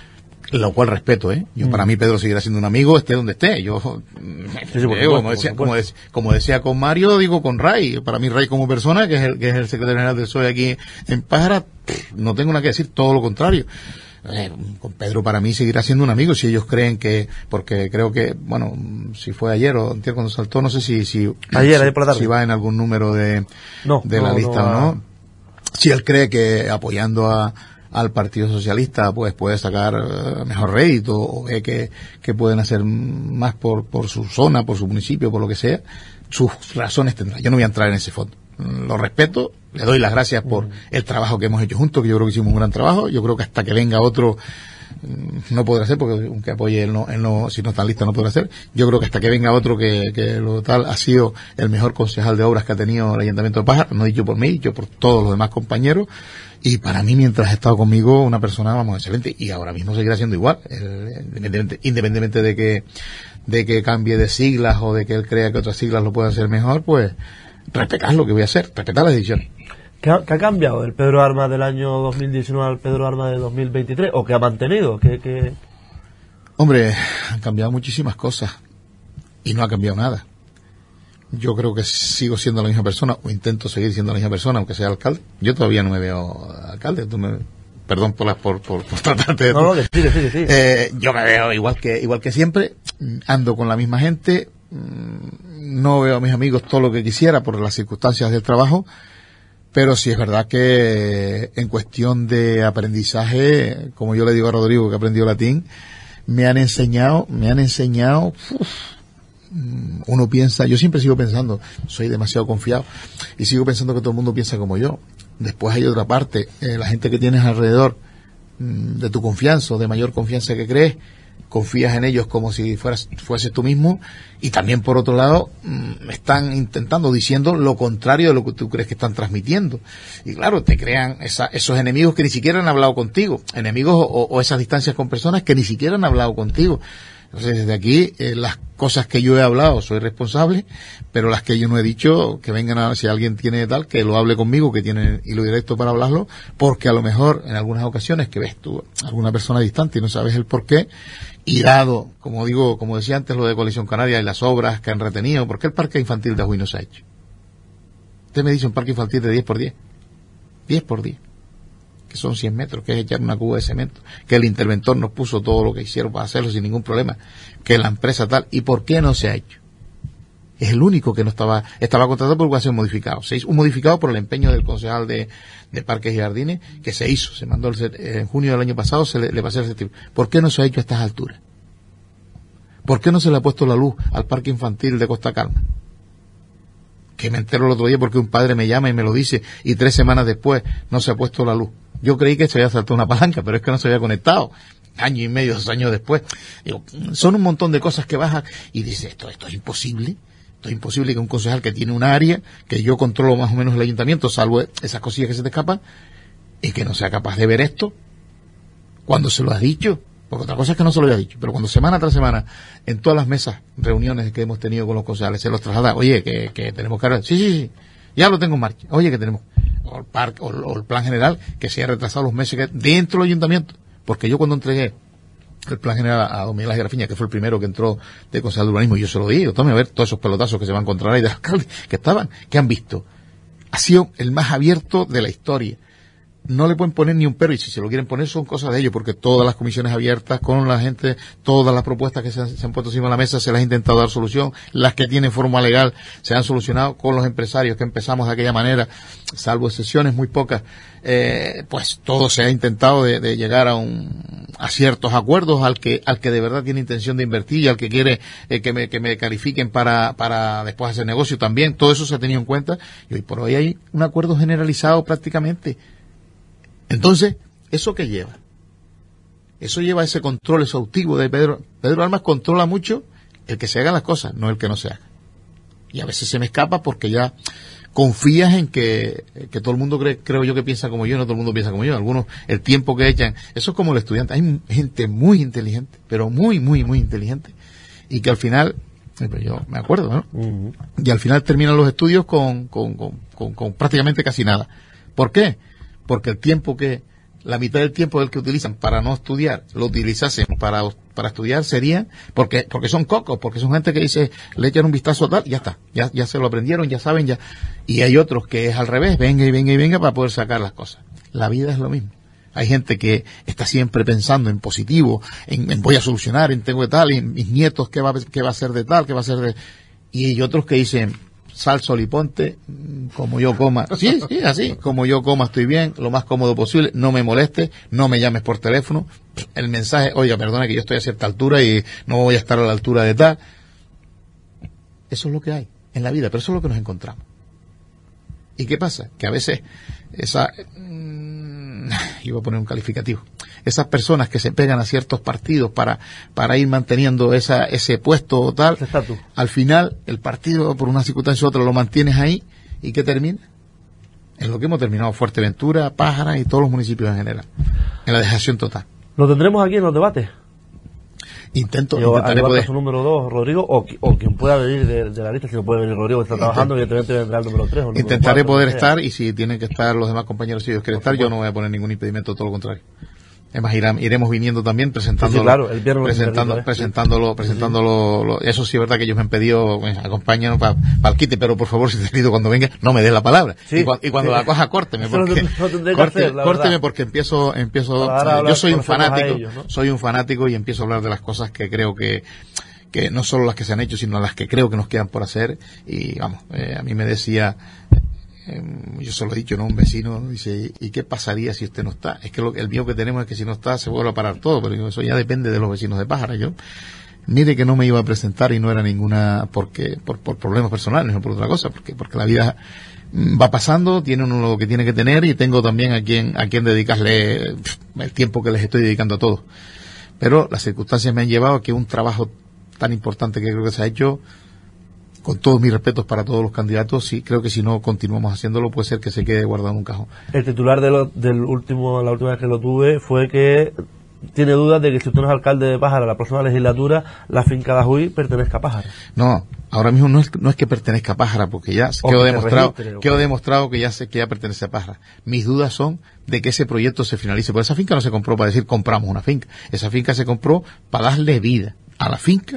Lo cual respeto, ¿eh? Yo, mm. para mí, Pedro seguirá siendo un amigo, esté donde esté. Yo, sí, sí, eh, como, decía, como, de, como decía con Mario, digo con Ray. Para mí, Ray como persona, que es el, que es el secretario general del P S O E aquí en Pájara, no tengo nada que decir, todo lo contrario. Eh, con Pedro, para mí, seguirá siendo un amigo, si ellos creen que, porque creo que, bueno, si fue ayer o antier cuando saltó, no sé si, si, ayer, si, ayer por la tarde. si va en algún número de, no, de la no, lista no, o no. Si él cree que apoyando a, al Partido Socialista pues puede sacar uh, mejor rédito, o ve que, que pueden hacer más por, por su zona, por su municipio, por lo que sea, sus razones tendrá. Yo no voy a entrar en ese fondo. Lo respeto, le doy las gracias por mm. el trabajo que hemos hecho juntos, que yo creo que hicimos un gran trabajo. Yo creo que hasta que venga otro no podrá ser, porque aunque apoye él no, él no, si no está listo no podrá ser. Yo creo que hasta que venga otro que, que lo tal, ha sido el mejor concejal de obras que ha tenido el Ayuntamiento de Pájara, no dicho por mí, dicho por todos los demás compañeros. Y para mí, mientras ha estado conmigo, una persona, vamos, excelente. Y ahora mismo seguirá siendo igual. Él, independientemente, independientemente de que, de que cambie de siglas o de que él crea que otras siglas lo puedan hacer mejor, pues, respetar lo que voy a hacer, respetar las decisiones. ¿Qué ha, qué ha cambiado el Pedro Armas del año dos mil diecinueve al Pedro Armas de dos mil veintitrés? ¿O qué ha mantenido? ¿Qué, qué... Hombre, han cambiado muchísimas cosas. Y no ha cambiado nada. Yo creo que sigo siendo la misma persona, o intento seguir siendo la misma persona, aunque sea alcalde. Yo todavía no me veo alcalde. Tú me, perdón por las por, por, por tratarte de... No, no, sí, sí, sí. Eh, yo me veo igual que igual que siempre. Ando con la misma gente. No veo a mis amigos todo lo que quisiera por las circunstancias del trabajo. Pero sí es verdad que en cuestión de aprendizaje, como yo le digo a Rodrigo que ha aprendido latín, me han enseñado, me han enseñado... Uf, uno piensa, yo siempre sigo pensando, soy demasiado confiado y sigo pensando que todo el mundo piensa como yo. Después hay otra parte, eh, la gente que tienes alrededor mmm, de tu confianza o de mayor confianza que crees, confías en ellos como si fueras fueses tú mismo, y también por otro lado mmm, están intentando, diciendo lo contrario de lo que tú crees que están transmitiendo, y claro, te crean esa, esos enemigos que ni siquiera han hablado contigo, enemigos o, o esas distancias con personas que ni siquiera han hablado contigo. Entonces, desde aquí, eh, las cosas que yo he hablado soy responsable, pero las que yo no he dicho, que vengan a, si alguien tiene tal, que lo hable conmigo, que tiene hilo directo para hablarlo, porque a lo mejor en algunas ocasiones que ves tú alguna persona distante y no sabes el por qué, y dado, como digo, como decía antes, lo de Coalición Canaria y las obras que han retenido, ¿por qué el parque infantil de Ajuy no se ha hecho? Usted me dice un parque infantil de diez por diez. diez por diez. Que son cien metros, que es echar una cuba de cemento. Que el interventor nos puso todo lo que hicieron para hacerlo sin ningún problema. Que la empresa tal. ¿Y por qué no se ha hecho? Es el único que no estaba, estaba contratado por un modificado. Se hizo un modificado por el empeño del concejal de, de Parques y Jardines, que se hizo, se mandó el, en junio del año pasado, se le, le pasó el certificado. ¿Por qué no se ha hecho a estas alturas? ¿Por qué no se le ha puesto la luz al parque infantil de Costa Calma? Que me entero el otro día porque un padre me llama y me lo dice, y tres semanas después no se ha puesto la luz. Yo creí que se había saltado una palanca, pero es que no se había conectado. Año y medio, dos años después. Digo, son un montón de cosas que bajan y dice, esto, esto es imposible. Esto es imposible que un concejal que tiene un área, que yo controlo más o menos el ayuntamiento, salvo esas cosillas que se te escapan, y que no sea capaz de ver esto cuando se lo has dicho. Porque otra cosa es que no se lo haya dicho, pero cuando semana tras semana, en todas las mesas, reuniones que hemos tenido con los concejales, se los traslada, oye, que, que tenemos que hablar, sí, sí, sí, ya lo tengo en marcha, oye, que tenemos, o el parque, o, o el plan general, que se ha retrasado los meses que, dentro del ayuntamiento, porque yo cuando entregué el plan general a don Miguel Ángel Grafiña, que fue el primero que entró de concejal de urbanismo, y yo se lo digo, tome a ver todos esos pelotazos que se van a encontrar ahí de alcalde, que estaban, que han visto. Ha sido el más abierto de la historia. No le pueden poner ni un pero, y si se lo quieren poner son cosas de ellos, porque todas las comisiones abiertas con la gente, todas las propuestas que se han, se han puesto encima de la mesa se las ha intentado dar solución, las que tienen forma legal se han solucionado con los empresarios que empezamos de aquella manera, salvo excepciones muy pocas, eh, pues todo se ha intentado de, de llegar a un, a ciertos acuerdos al que, al que de verdad tiene intención de invertir y al que quiere eh, que me, que me califiquen para, para después hacer negocio también, todo eso se ha tenido en cuenta y hoy por hoy hay un acuerdo generalizado prácticamente. Entonces, ¿eso qué lleva? Eso lleva a ese control exhaustivo de Pedro. Pedro Almas controla mucho el que se hagan las cosas, no el que no se haga. Y a veces se me escapa porque ya confías en que, que todo el mundo cree, creo yo que piensa como yo, no todo el mundo piensa como yo. Algunos, el tiempo que echan, eso es como el estudiante. Hay gente muy inteligente, pero muy, muy, muy inteligente. Y que al final, yo me acuerdo, ¿no? Uh-huh. Y al final terminan los estudios con, con, con, con, con prácticamente casi nada. ¿Por qué? Porque el tiempo que, la mitad del tiempo del que utilizan para no estudiar, lo utilizasen para, para estudiar sería, porque, porque son cocos, porque son gente que dice, le echan un vistazo a tal, ya está, ya, ya se lo aprendieron, ya saben, ya, y hay otros que es al revés, venga y venga y venga para poder sacar las cosas. La vida es lo mismo. Hay gente que está siempre pensando en positivo, en, en voy a solucionar, en tengo de tal, en mis nietos, qué va, qué va a ser de tal, qué va a ser de, y hay otros que dicen, sal, sol y ponte, como yo coma. Sí, sí, así. Como yo coma estoy bien, lo más cómodo posible, no me molestes, no me llames por teléfono. El mensaje, oiga, perdona que yo estoy a cierta altura y no voy a estar a la altura de tal. Eso es lo que hay en la vida, pero eso es lo que nos encontramos. ¿Y qué pasa? Que a veces esa, mmm, iba a poner un calificativo, esas personas que se pegan a ciertos partidos para, para ir manteniendo esa, ese puesto o tal, al final el partido por una circunstancia u otra lo mantienes ahí y ¿qué termina? En lo que hemos terminado Fuerteventura, Pájara y todos los municipios en general, en la dejación total. ¿Lo tendremos aquí en los debates? Intento, Yo, intentaré poder. Su número dos, Rodrigo, o, o quien pueda venir de, de la lista, si no puede venir Rodrigo, que está trabajando, evidentemente vendrá el número tres. O el Intentaré número cuatro, poder estar, y si tienen que estar los demás compañeros, si ellos quieren estar, yo no voy a poner ningún impedimento, todo lo contrario. Además, irán, iremos viniendo también presentándolo, sí, sí, claro, el viernes presentando, ¿eh? presentándolo, presentándolo, sí. Lo, eso sí es verdad que ellos me han pedido, pues, acompáñanos para pa el quite, pero por favor, si te pido cuando venga, no me des la palabra. Sí, y, cu y cuando sí. La coja, córteme, porque, no tendré, no corte, hacer, córteme verdad. Porque empiezo, empiezo, yo soy un fanático, ellos, ¿no? Soy un fanático y empiezo a hablar de las cosas que creo que, que no solo las que se han hecho, sino las que creo que nos quedan por hacer. Y vamos, eh, a mí me decía, yo se lo he dicho, ¿no? Un vecino dice, ¿y qué pasaría si usted no está? Es que lo, el miedo que tenemos es que si no está se vuelve a parar todo, pero eso ya depende de los vecinos de Pájara. Yo, mire que no me iba a presentar y no era ninguna, porque, por, por problemas personales, no por otra cosa, porque, porque la vida va pasando, tiene uno lo que tiene que tener y tengo también a quien, a quien dedicarle el tiempo que les estoy dedicando a todos. Pero las circunstancias me han llevado a que un trabajo tan importante que creo que se ha hecho, con todos mis respetos para todos los candidatos, sí, creo que si no continuamos haciéndolo puede ser que se quede guardado en un cajón. El titular de lo, del último, la última vez que lo tuve fue que tiene dudas de que si usted no es alcalde de Pájara la próxima legislatura, la finca de Ajuy pertenezca a Pájara. No, ahora mismo no es, no es que pertenezca a Pájara, porque ya quedó demostrado, quedó demostrado que ya sé que ya pertenece a Pájara. Mis dudas son de que ese proyecto se finalice, porque esa finca no se compró para decir compramos una finca, esa finca se compró para darle vida a la finca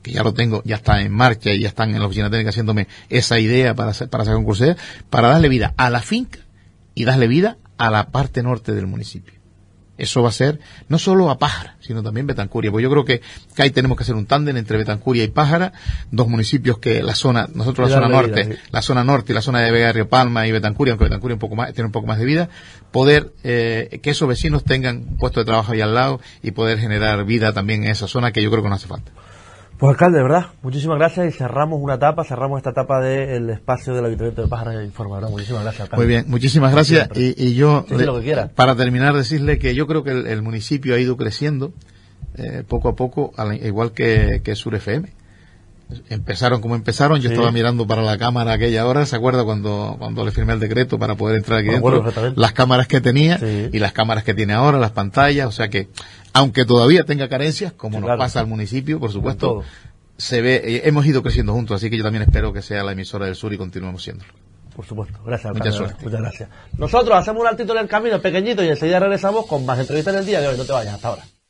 que ya lo tengo, ya está en marcha y ya están en la oficina técnica haciéndome esa idea para hacer, para sacar un curso, para darle vida a la finca y darle vida a la parte norte del municipio. Eso va a ser no solo a Pájara, sino también Betancuria, porque yo creo que, que ahí tenemos que hacer un tándem entre Betancuria y Pájara, dos municipios que la zona, nosotros la zona norte, vida, ¿sí? la zona norte y la zona de Vega de Río Palma y Betancuria, aunque Betancuria un poco más, tiene un poco más de vida, poder, eh, que esos vecinos tengan un puesto de trabajo ahí al lado y poder generar vida también en esa zona que yo creo que nos hace falta. Pues alcalde, de verdad, muchísimas gracias y cerramos una etapa, cerramos esta etapa del espacio del Ayuntamiento de Pájara Informa. Muchísimas gracias, alcalde. Muy bien, muchísimas gracias y, y yo, sí, sí, lo que quiera. Para terminar, decirle que yo creo que el, el municipio ha ido creciendo eh, poco a poco, al, igual que, que Sur F M. Empezaron como empezaron, yo sí. estaba mirando para la cámara aquella hora, ¿se acuerda cuando cuando le firmé el decreto para poder entrar aquí bueno, dentro? Bueno, las cámaras que tenía sí. y las cámaras que tiene ahora, las pantallas, o sea que, aunque todavía tenga carencias, como sí, nos claro. pasa al municipio, por supuesto, se ve, eh, hemos ido creciendo juntos, así que yo también espero que sea la emisora del sur y continuemos siéndolo. Por supuesto, gracias alcalde. Mucha suerte. Muchas gracias. Nosotros hacemos un altito en el camino pequeñito y enseguida regresamos con más entrevistas en el día de hoy, no te vayas, hasta ahora.